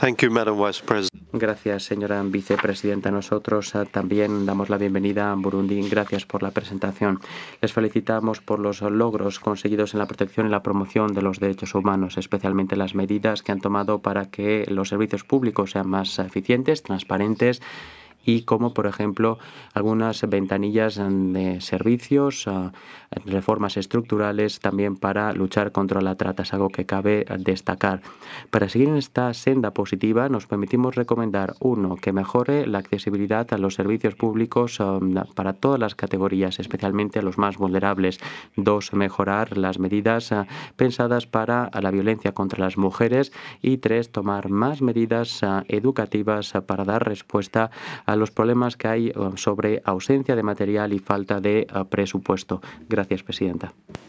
Thank you, Madam Vice President. Gracias, señora vicepresidenta. Nosotros también damos la bienvenida a Burundi. Gracias por la presentación. Les felicitamos por los logros conseguidos en la protección y la promoción de los derechos humanos, especialmente las medidas que han tomado para que los servicios públicos sean más eficientes, transparentes y como, por ejemplo, algunas ventanillas de servicios, reformas estructurales también para luchar contra la trata. Es algo que cabe destacar. Para seguir en esta senda positiva, nos permitimos recomendar, uno, que mejore la accesibilidad a los servicios públicos para todas las categorías, especialmente a los más vulnerables. Dos, mejorar las medidas pensadas para la violencia contra las mujeres. Y tres, tomar más medidas educativas para dar respuesta a los problemas que hay sobre ausencia de material y falta de presupuesto. Gracias, presidenta.